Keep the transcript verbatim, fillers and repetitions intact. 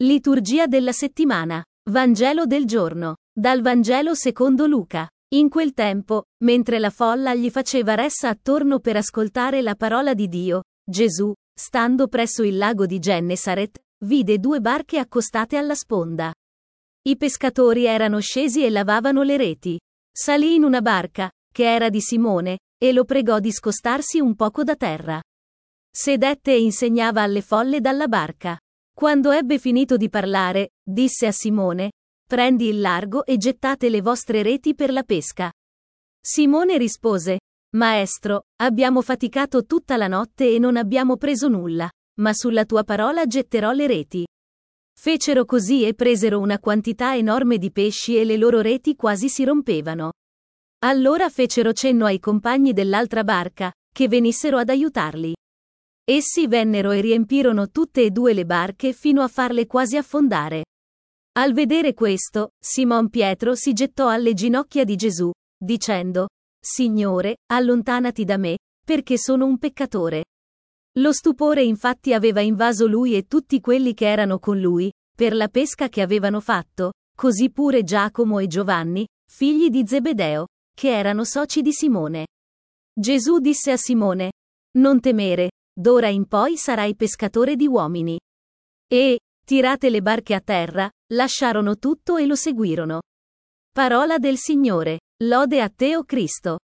Liturgia della settimana. Vangelo del giorno. Dal Vangelo secondo Luca. In quel tempo, mentre la folla gli faceva ressa attorno per ascoltare la parola di Dio, Gesù, stando presso il lago di Gennesaret, vide due barche accostate alla sponda. I pescatori erano scesi e lavavano le reti. Salì in una barca, che era di Simone, e lo pregò di scostarsi un poco da terra. Sedette e insegnava alle folle dalla barca. Quando ebbe finito di parlare, disse a Simone: «Prendi il largo e gettate le vostre reti per la pesca». Simone rispose: «Maestro, abbiamo faticato tutta la notte e non abbiamo preso nulla, ma sulla tua parola getterò le reti». Fecero così e presero una quantità enorme di pesci e le loro reti quasi si rompevano. Allora fecero cenno ai compagni dell'altra barca, che venissero ad aiutarli. Essi vennero e riempirono tutte e due le barche fino a farle quasi affondare. Al vedere questo, Simon Pietro si gettò alle ginocchia di Gesù, dicendo: «Signore, allontanati da me, perché sono un peccatore». Lo stupore infatti aveva invaso lui e tutti quelli che erano con lui, per la pesca che avevano fatto, così pure Giacomo e Giovanni, figli di Zebedeo, che erano soci di Simone. Gesù disse a Simone: «Non temere, d'ora in poi sarai pescatore di uomini». E, tirate le barche a terra, lasciarono tutto e lo seguirono. Parola del Signore. Lode a te, o Cristo.